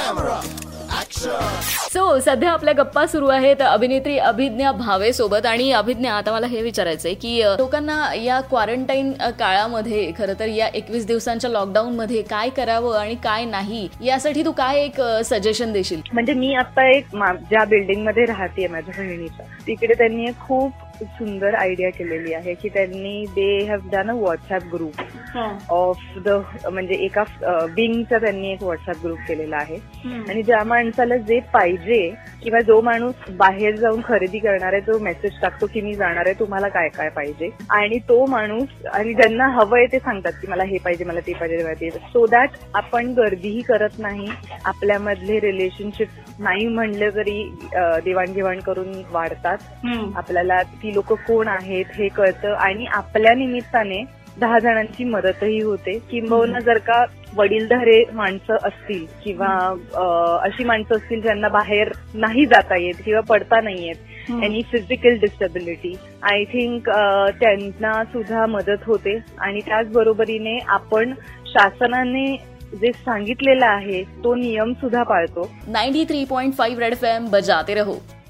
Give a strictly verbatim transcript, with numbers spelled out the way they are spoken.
So so, सध्या आपल्या गप्पा सुरू आहेत अभिनेत्री अभिज्ञा भावे सोबत. आणि अभिज्ञा, आता मला हे विचारायचंय की लोकांना या क्वारंटाईन काळामध्ये, खरं तर या एकवीस दिवसांच्या लॉकडाऊन मध्ये काय करावं आणि काय नाही, यासाठी तू काय एक सजेशन देशील? म्हणजे मी आता एक ज्या बिल्डिंग मध्ये राहते माझ्या बहिणीच्या, तिकडे त्यांनी एक खूप सुंदर आयडिया केलेली आहे की त्यांनी they have done a WhatsApp group of the, म्हणजे एका बिंगचा त्यांनी एक व्हॉट्सअप ग्रुप केलेला आहे. आणि ज्या माणसाला जे पाहिजे किंवा जो माणूस बाहेर जाऊन खरेदी करणार आहे तो मेसेज टाकतो की मी जाणार आहे, तुम्हाला काय काय पाहिजे, आणि तो माणूस, आणि ज्यांना हवंय ते सांगतात की मला हे पाहिजे, मला ते पाहिजे, सो दॅट आपण गर्दीही करत नाही, आपल्यामधले रिलेशनशिप नाही म्हणलं तरी देवाणघेवाण करून वाढतात, आपल्याला ती लोक कोण आहेत हे कळतं, आणि आपल्या निमित्ताने दहा जणांची मदतही होते. किंबहुना जर का वडीलधारे माणसं असतील किंवा अशी माणसं असतील ज्यांना बाहेर नाही जाता येत किंवा पडता नाही येत, any physical disability, I think त्यांना सुद्धा मदत होते. आणि त्याचबरोबरीने आपण शासनाने जे सांगितलेलं आहे तो नियम सुद्धा पाळतो. Ninety three point five Red FM एम बजाते रहो.